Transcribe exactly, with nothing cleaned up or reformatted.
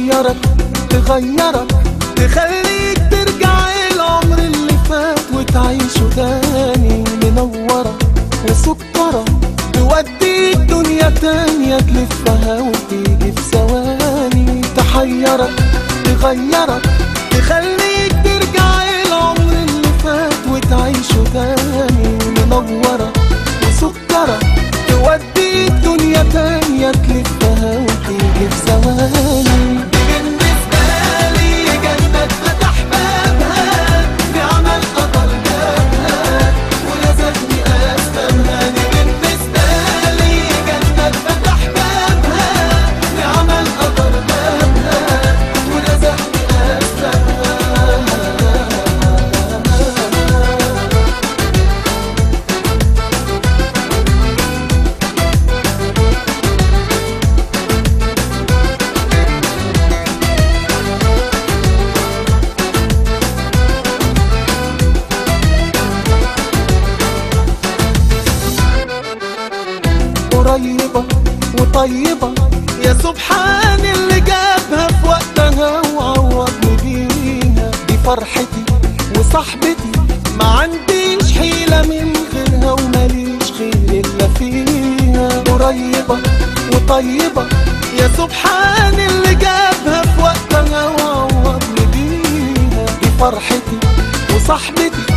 تحيرك تغيرك تخليك ترجع العمر اللي فات وتعيشه تاني. منورة وسكرة توديك دنيا تانية تلفها وتيجي في ثواني. تحيرك تغيرك تخليك ترجع العمر اللي فات وتعيشه تاني. منورة وسكرة توديك دنيا تانية تلفها وتيجي في ثواني. بالنسبة لي جنة فتح بابها نعمة القدر جابها ولازمني أسبابها. بالنسبة لي جنة فتح بابها نعمة القدر جابها ولازمني أسبابها. قريبة وطيبة يا سبحان اللي جابها في وقتها وعوضني بيها. دي فرحتي وصاحبتي ما عنديش حيلة من غيرها وماليش خير إلا فيها. قريبة وطيبة يا سبحان اللي جابها في وقتها وعوضني بيها. دي فرحتي وصاحبتي